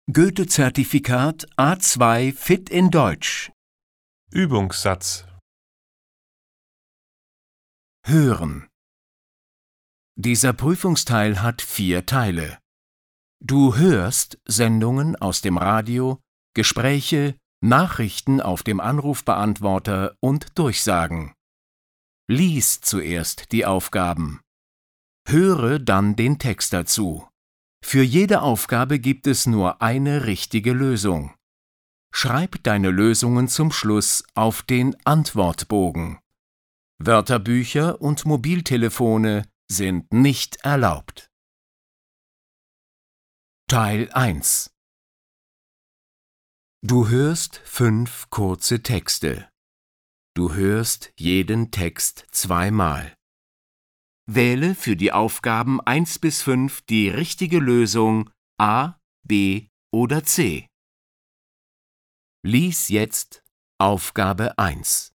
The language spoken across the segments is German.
Goethe-Zertifikat A2 Fit in Deutsch. Übungssatz. Hören. Dieser Prüfungsteil hat 4 Teile. Du hörst Sendungen aus dem Radio, Gespräche, Nachrichten auf dem Anrufbeantworter und Durchsagen. Lies zuerst die Aufgaben. Höre dann den Text dazu. Für jede Aufgabe gibt es nur eine richtige Lösung. Schreib deine Lösungen zum Schluss auf den Antwortbogen. Wörterbücher und Mobiltelefone sind nicht erlaubt. Teil 1. Du hörst 5 kurze Texte. Du hörst jeden Text zweimal. Wähle für die Aufgaben 1 bis 5 die richtige Lösung A, B oder C. Lies jetzt Aufgabe 1.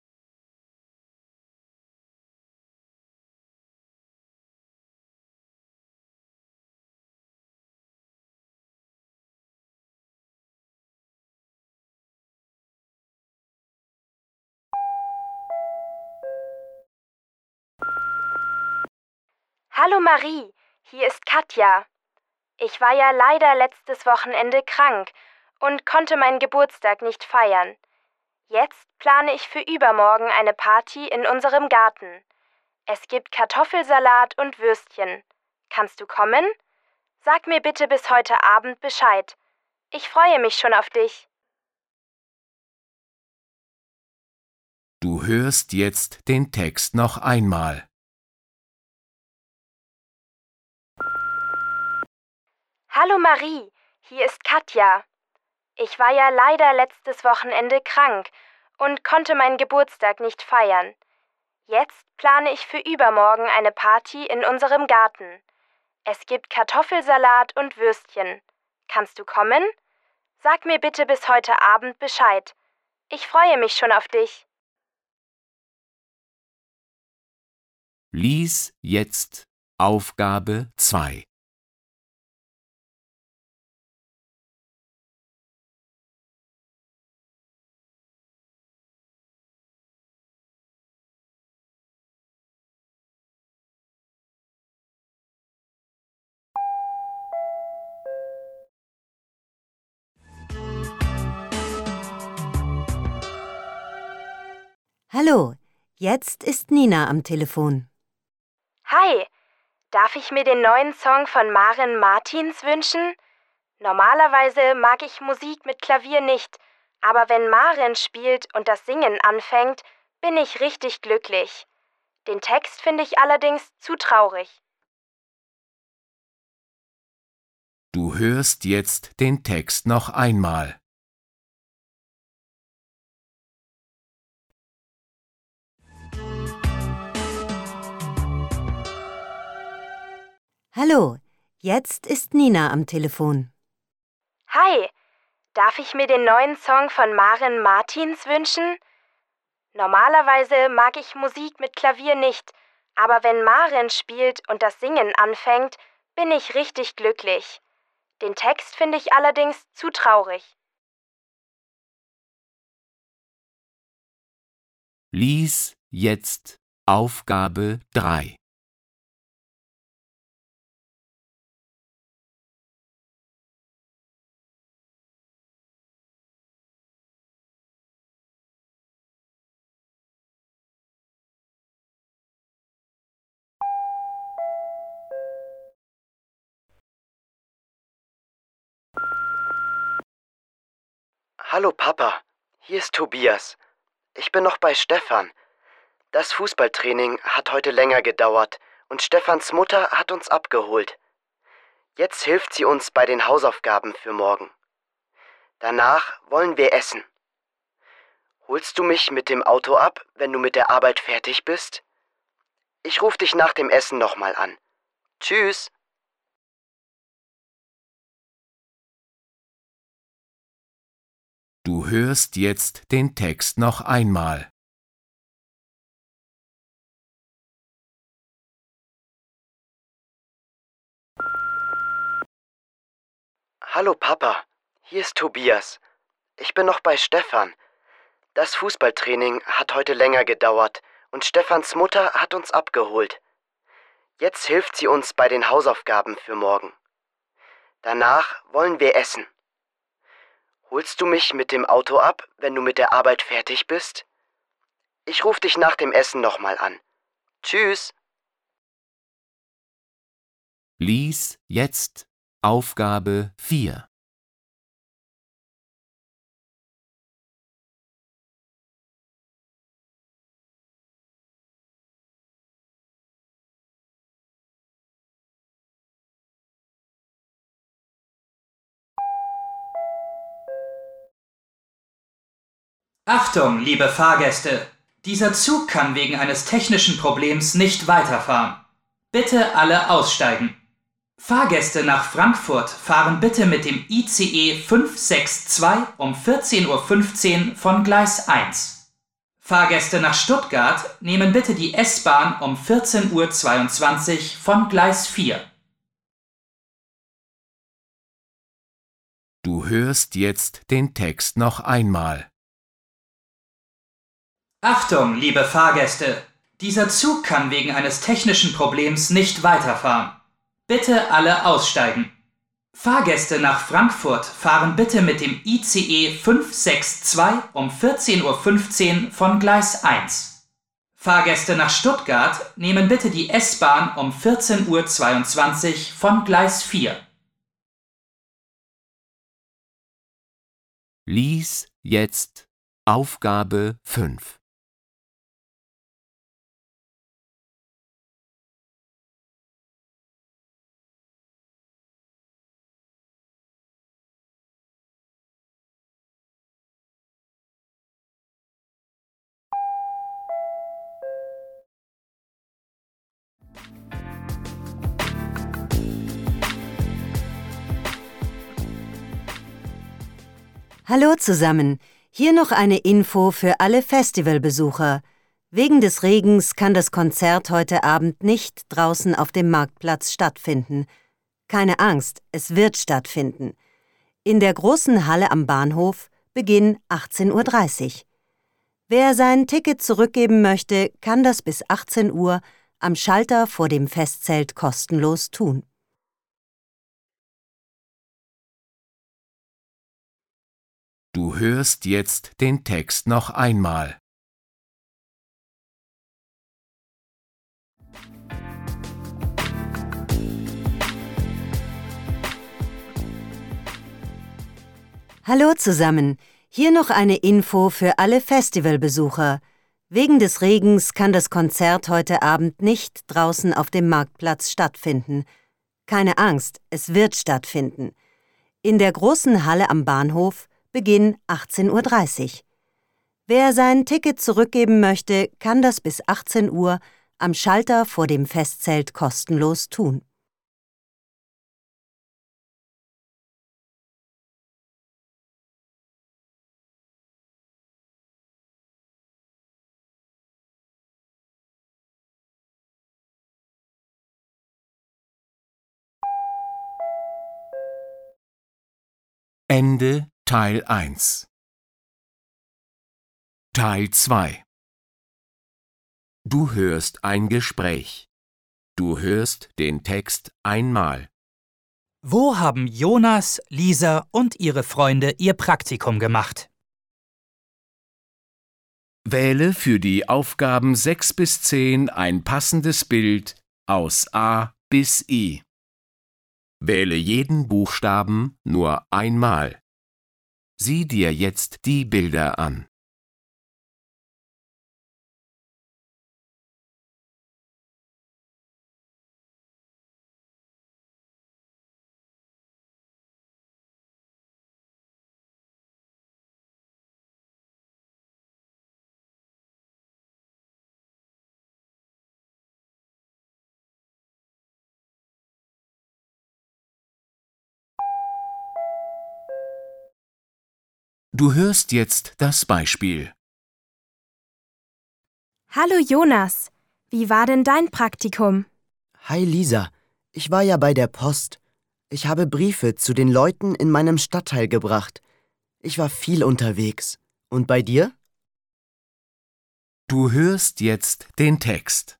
Hallo Marie, hier ist Katja. Ich war ja leider letztes Wochenende krank und konnte meinen Geburtstag nicht feiern. Jetzt plane ich für übermorgen eine Party in unserem Garten. Es gibt Kartoffelsalat und Würstchen. Kannst du kommen? Sag mir bitte bis heute Abend Bescheid. Ich freue mich schon auf dich. Du hörst jetzt den Text noch einmal. Hallo Marie, hier ist Katja. Ich war ja leider letztes Wochenende krank und konnte meinen Geburtstag nicht feiern. Jetzt plane ich für übermorgen eine Party in unserem Garten. Es gibt Kartoffelsalat und Würstchen. Kannst du kommen? Sag mir bitte bis heute Abend Bescheid. Ich freue mich schon auf dich. Lies jetzt Aufgabe 2. Hallo, jetzt ist Nina am Telefon. Hi, darf ich mir den neuen Song von Maren Martins wünschen? Normalerweise mag ich Musik mit Klavier nicht, aber wenn Maren spielt und das Singen anfängt, bin ich richtig glücklich. Den Text finde ich allerdings zu traurig. Du hörst jetzt den Text noch einmal. Hallo, jetzt ist Nina am Telefon. Hi, darf ich mir den neuen Song von Maren Martins wünschen? Normalerweise mag ich Musik mit Klavier nicht, aber wenn Maren spielt und das Singen anfängt, bin ich richtig glücklich. Den Text finde ich allerdings zu traurig. Lies jetzt Aufgabe 3. Hallo Papa, hier ist Tobias. Ich bin noch bei Stefan. Das Fußballtraining hat heute länger gedauert und Stefans Mutter hat uns abgeholt. Jetzt hilft sie uns bei den Hausaufgaben für morgen. Danach wollen wir essen. Holst du mich mit dem Auto ab, wenn du mit der Arbeit fertig bist? Ich rufe dich nach dem Essen nochmal an. Tschüss. Du hörst jetzt den Text noch einmal. Hallo Papa, hier ist Tobias. Ich bin noch bei Stefan. Das Fußballtraining hat heute länger gedauert und Stefans Mutter hat uns abgeholt. Jetzt hilft sie uns bei den Hausaufgaben für morgen. Danach wollen wir essen. Holst du mich mit dem Auto ab, wenn du mit der Arbeit fertig bist? Ich rufe dich nach dem Essen nochmal an. Tschüss. Lies jetzt Aufgabe 4. Achtung, liebe Fahrgäste! Dieser Zug kann wegen eines technischen Problems nicht weiterfahren. Bitte alle aussteigen. Fahrgäste nach Frankfurt fahren bitte mit dem ICE 562 um 14:15 Uhr von Gleis 1. Fahrgäste nach Stuttgart nehmen bitte die S-Bahn um 14:22 Uhr von Gleis 4. Du hörst jetzt den Text noch einmal. Achtung, liebe Fahrgäste! Dieser Zug kann wegen eines technischen Problems nicht weiterfahren. Bitte alle aussteigen. Fahrgäste nach Frankfurt fahren bitte mit dem ICE 562 um 14:15 Uhr von Gleis 1. Fahrgäste nach Stuttgart nehmen bitte die S-Bahn um 14:22 Uhr von Gleis 4. Lies jetzt Aufgabe 5. Hallo zusammen, hier noch eine Info für alle Festivalbesucher. Wegen des Regens kann das Konzert heute Abend nicht draußen auf dem Marktplatz stattfinden. Keine Angst, es wird stattfinden. In der großen Halle am Bahnhof, Beginn 18:30 Uhr. Wer sein Ticket zurückgeben möchte, kann das bis 18 Uhr am Schalter vor dem Festzelt kostenlos tun. Du hörst jetzt den Text noch einmal. Hallo zusammen, hier noch eine Info für alle Festivalbesucher. Wegen des Regens kann das Konzert heute Abend nicht draußen auf dem Marktplatz stattfinden. Keine Angst, es wird stattfinden. In der großen Halle am Bahnhof, Beginn 18:30 Uhr. Wer sein Ticket zurückgeben möchte, kann das bis 18 Uhr am Schalter vor dem Festzelt kostenlos tun. Ende Teil 1. Teil 2. Du hörst ein Gespräch. Du hörst den Text einmal. Wo haben Jonas, Lisa und ihre Freunde ihr Praktikum gemacht? Wähle für die Aufgaben 6 bis 10 ein passendes Bild aus A bis I. Wähle jeden Buchstaben nur einmal. Sieh dir jetzt die Bilder an. Du hörst jetzt das Beispiel. Hallo Jonas, wie war denn dein Praktikum? Hi Lisa, ich war ja bei der Post. Ich habe Briefe zu den Leuten in meinem Stadtteil gebracht. Ich war viel unterwegs. Und bei dir? Du hörst jetzt den Text.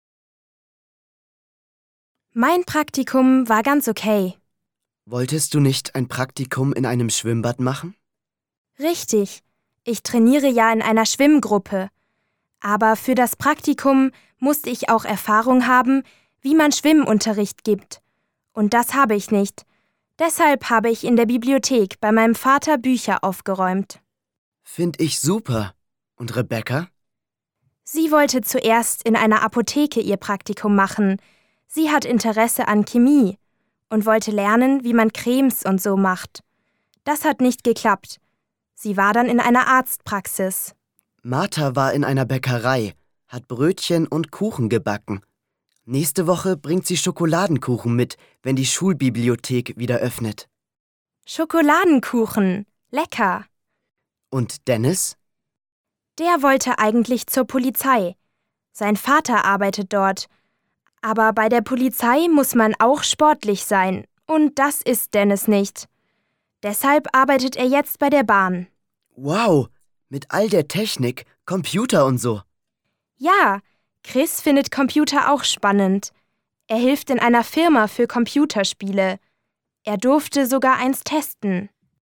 Mein Praktikum war ganz okay. Wolltest du nicht ein Praktikum in einem Schwimmbad machen? Richtig. Ich trainiere ja in einer Schwimmgruppe. Aber für das Praktikum musste ich auch Erfahrung haben, wie man Schwimmunterricht gibt. Und das habe ich nicht. Deshalb habe ich in der Bibliothek bei meinem Vater Bücher aufgeräumt. Find ich super. Und Rebecca? Sie wollte zuerst in einer Apotheke ihr Praktikum machen. Sie hat Interesse an Chemie und wollte lernen, wie man Cremes und so macht. Das hat nicht geklappt. Sie war dann in einer Arztpraxis. Martha war in einer Bäckerei, hat Brötchen und Kuchen gebacken. Nächste Woche bringt sie Schokoladenkuchen mit, wenn die Schulbibliothek wieder öffnet. Schokoladenkuchen. Lecker. Und Dennis? Der wollte eigentlich zur Polizei. Sein Vater arbeitet dort. Aber bei der Polizei muss man auch sportlich sein. Und das ist Dennis nicht. Deshalb arbeitet er jetzt bei der Bahn. Wow, mit all der Technik, Computer und so. Ja, Chris findet Computer auch spannend. Er hilft in einer Firma für Computerspiele. Er durfte sogar eins testen.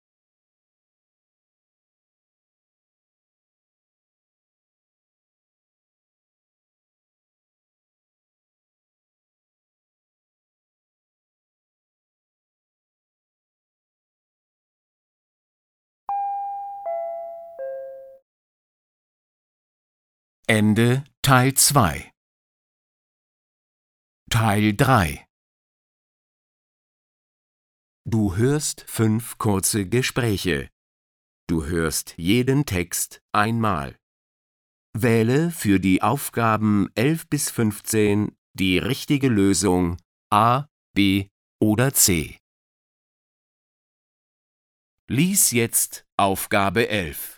Ende Teil 2. Teil 3. Du hörst 5 kurze Gespräche. Du hörst jeden Text einmal. Wähle für die Aufgaben 11 bis 15 die richtige Lösung A, B oder C. Lies jetzt Aufgabe 11.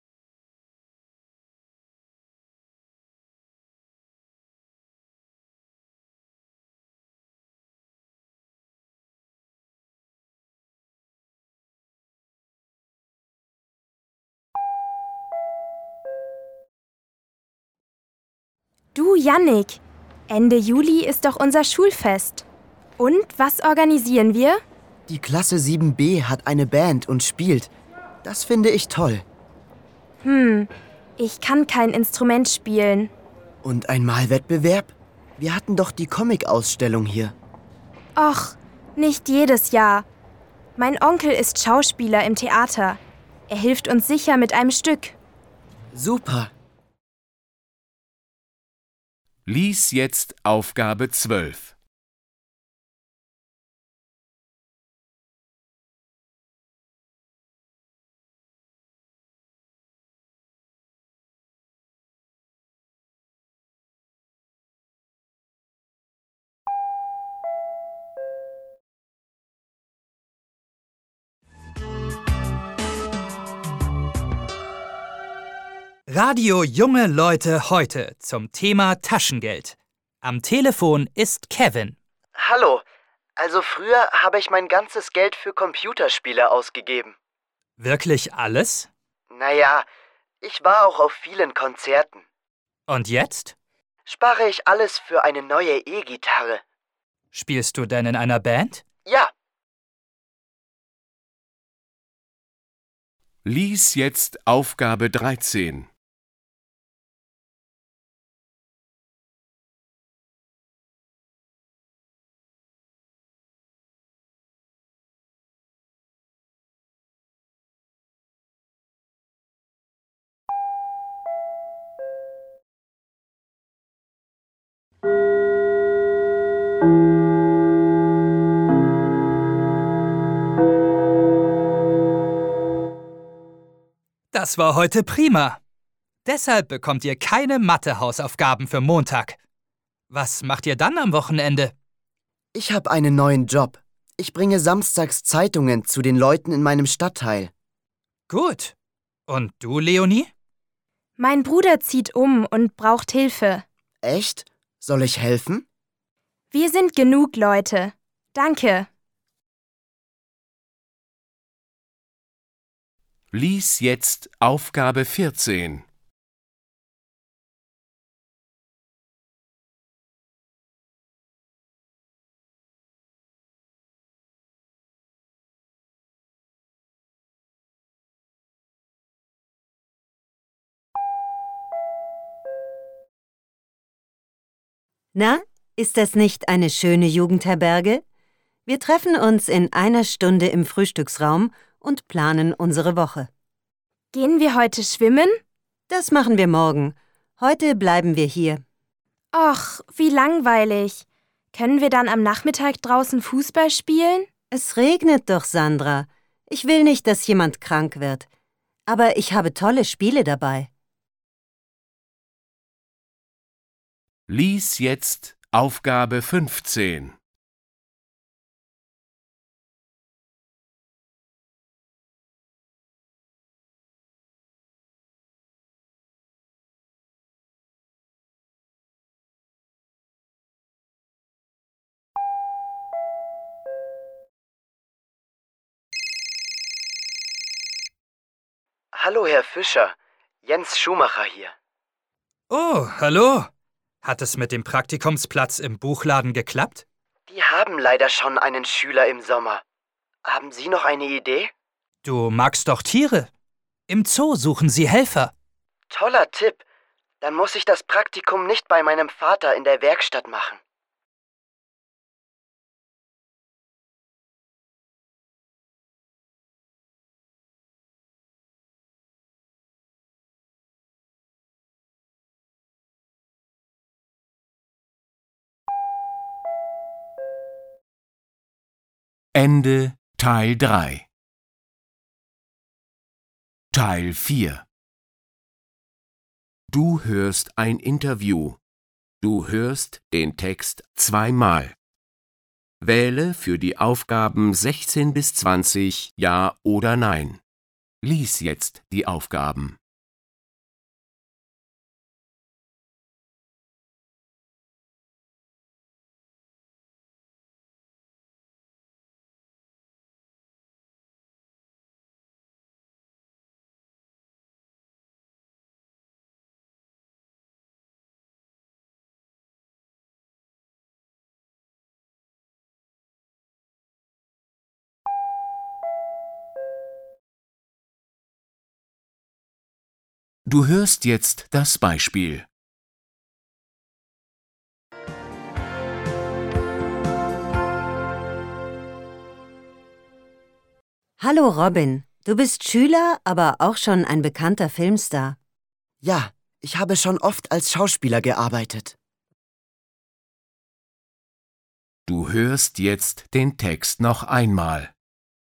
Du, Jannik, Ende Juli ist doch unser Schulfest. Und was organisieren wir? Die Klasse 7b hat eine Band und spielt. Das finde ich toll. Ich kann kein Instrument spielen. Und ein Malwettbewerb? Wir hatten doch die Comic-Ausstellung hier. Och, nicht jedes Jahr. Mein Onkel ist Schauspieler im Theater. Er hilft uns sicher mit einem Stück. Super. Lies jetzt Aufgabe 12. Radio Junge Leute heute zum Thema Taschengeld. Am Telefon ist Kevin. Hallo. Also früher habe ich mein ganzes Geld für Computerspiele ausgegeben. Wirklich alles? Naja, ich war auch auf vielen Konzerten. Und jetzt? Spare ich alles für eine neue E-Gitarre. Spielst du denn in einer Band? Ja. Lies jetzt Aufgabe 13. Das war heute prima. Deshalb bekommt ihr keine Mathe-Hausaufgaben für Montag. Was macht ihr dann am Wochenende? Ich habe einen neuen Job. Ich bringe samstags Zeitungen zu den Leuten in meinem Stadtteil. Gut. Und du, Leonie? Mein Bruder zieht um und braucht Hilfe. Echt? Soll ich helfen? Wir sind genug Leute. Danke. Lies jetzt Aufgabe 14. Na, ist das nicht eine schöne Jugendherberge? Wir treffen uns in einer Stunde im Frühstücksraum und planen unsere Woche. Gehen wir heute schwimmen? Das machen wir morgen. Heute bleiben wir hier. Och, wie langweilig. Können wir dann am Nachmittag draußen Fußball spielen? Es regnet doch, Sandra. Ich will nicht, dass jemand krank wird. Aber ich habe tolle Spiele dabei. Lies jetzt Aufgabe 15. Hallo, Herr Fischer. Jens Schumacher hier. Oh, hallo. Hat es mit dem Praktikumsplatz im Buchladen geklappt? Die haben leider schon einen Schüler im Sommer. Haben Sie noch eine Idee? Du magst doch Tiere. Im Zoo suchen sie Helfer. Toller Tipp. Dann muss ich das Praktikum nicht bei meinem Vater in der Werkstatt machen. Ende Teil 3. Teil 4. Du hörst ein Interview. Du hörst den Text zweimal. Wähle für die Aufgaben 16 bis 20 Ja oder Nein. Lies jetzt die Aufgaben. Du hörst jetzt das Beispiel. Hallo Robin, du bist Schüler, aber auch schon ein bekannter Filmstar. Ja, ich habe schon oft als Schauspieler gearbeitet. Du hörst jetzt den Text noch einmal.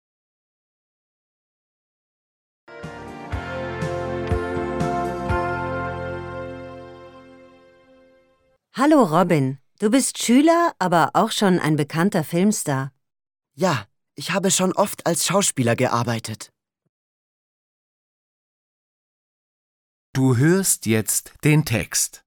Hallo Robin, du bist Schüler, aber auch schon ein bekannter Filmstar. Ja, ich habe schon oft als Schauspieler gearbeitet. Du hörst jetzt den Text.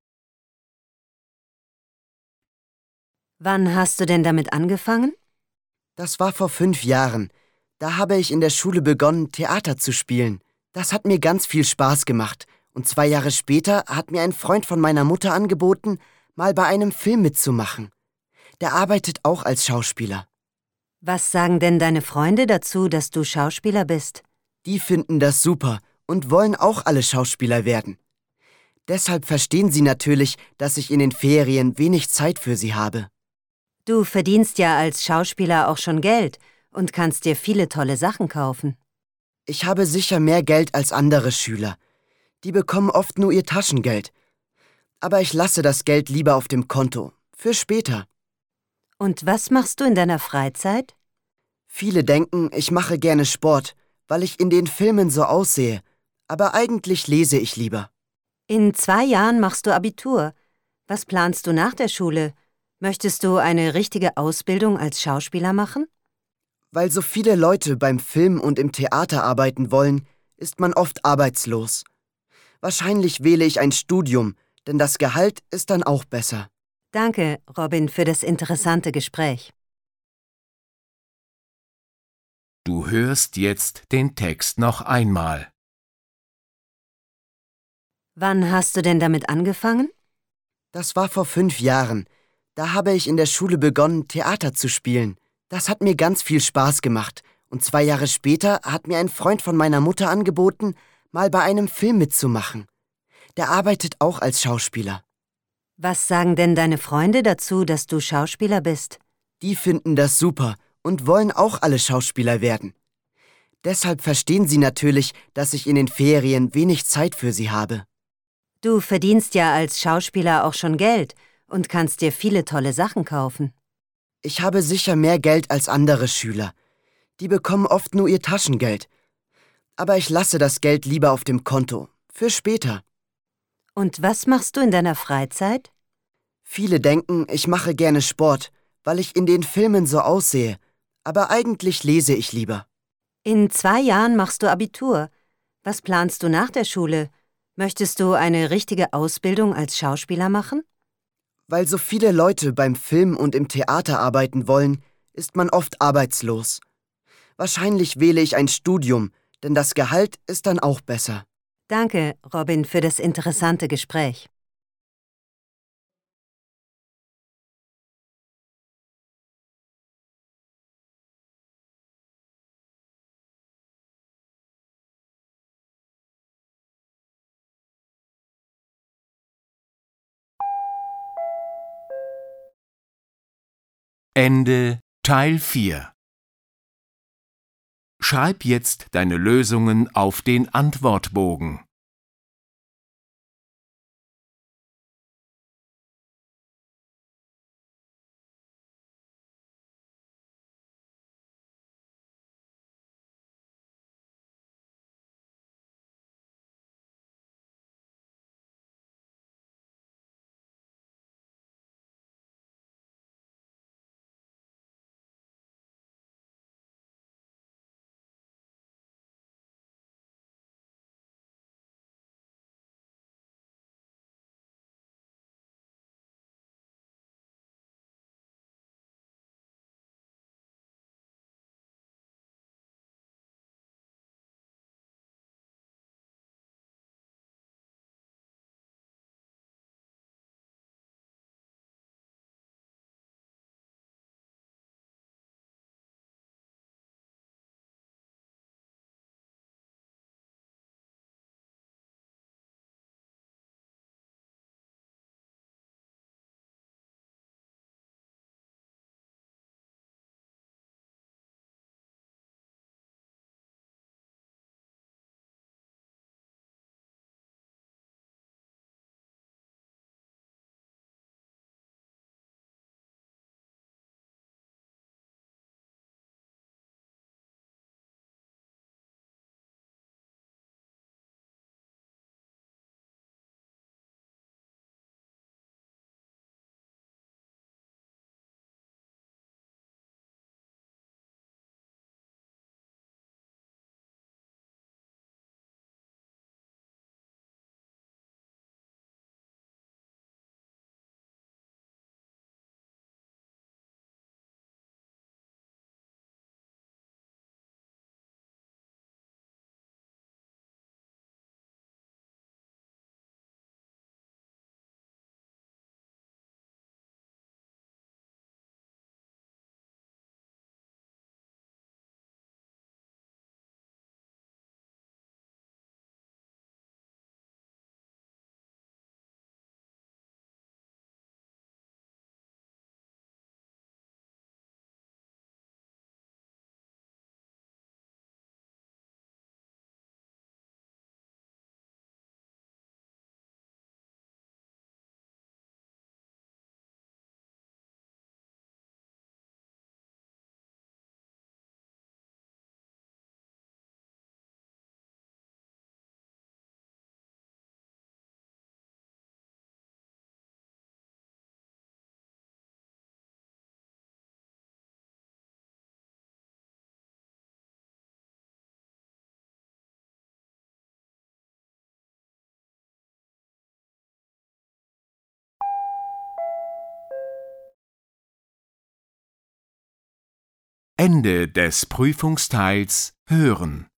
Wann hast du denn damit angefangen? Das war vor 5 Jahren. Da habe ich in der Schule begonnen, Theater zu spielen. Das hat mir ganz viel Spaß gemacht. Und 2 Jahre später hat mir ein Freund von meiner Mutter angeboten, mal bei einem Film mitzumachen. Der arbeitet auch als Schauspieler. Was sagen denn deine Freunde dazu, dass du Schauspieler bist? Die finden das super und wollen auch alle Schauspieler werden. Deshalb verstehen sie natürlich, dass ich in den Ferien wenig Zeit für sie habe. Du verdienst ja als Schauspieler auch schon Geld und kannst dir viele tolle Sachen kaufen. Ich habe sicher mehr Geld als andere Schüler. Die bekommen oft nur ihr Taschengeld. Aber ich lasse das Geld lieber auf dem Konto. Für später. Und was machst du in deiner Freizeit? Viele denken, ich mache gerne Sport, weil ich in den Filmen so aussehe. Aber eigentlich lese ich lieber. In 2 Jahren machst du Abitur. Was planst du nach der Schule? Möchtest du eine richtige Ausbildung als Schauspieler machen? Weil so viele Leute beim Film und im Theater arbeiten wollen, ist man oft arbeitslos. Wahrscheinlich wähle ich ein Studium, denn das Gehalt ist dann auch besser. Danke, Robin, für das interessante Gespräch. Du hörst jetzt den Text noch einmal. Wann hast du denn damit angefangen? Das war vor 5 Jahren. Da habe ich in der Schule begonnen, Theater zu spielen. Das hat mir ganz viel Spaß gemacht. Und 2 Jahre später hat mir ein Freund von meiner Mutter angeboten, mal bei einem Film mitzumachen. Der arbeitet auch als Schauspieler. Was sagen denn deine Freunde dazu, dass du Schauspieler bist? Die finden das super und wollen auch alle Schauspieler werden. Deshalb verstehen sie natürlich, dass ich in den Ferien wenig Zeit für sie habe. Du verdienst ja als Schauspieler auch schon Geld und kannst dir viele tolle Sachen kaufen. Ich habe sicher mehr Geld als andere Schüler. Die bekommen oft nur ihr Taschengeld. Aber ich lasse das Geld lieber auf dem Konto. Für später. Und was machst du in deiner Freizeit? Viele denken, ich mache gerne Sport, weil ich in den Filmen so aussehe. Aber eigentlich lese ich lieber. In 2 Jahren machst du Abitur. Was planst du nach der Schule? Möchtest du eine richtige Ausbildung als Schauspieler machen? Weil so viele Leute beim Film und im Theater arbeiten wollen, ist man oft arbeitslos. Wahrscheinlich wähle ich ein Studium, denn das Gehalt ist dann auch besser. Danke, Robin, für das interessante Gespräch. Ende Teil 4. Schreib jetzt deine Lösungen auf den Antwortbogen. Ende des Prüfungsteils hören.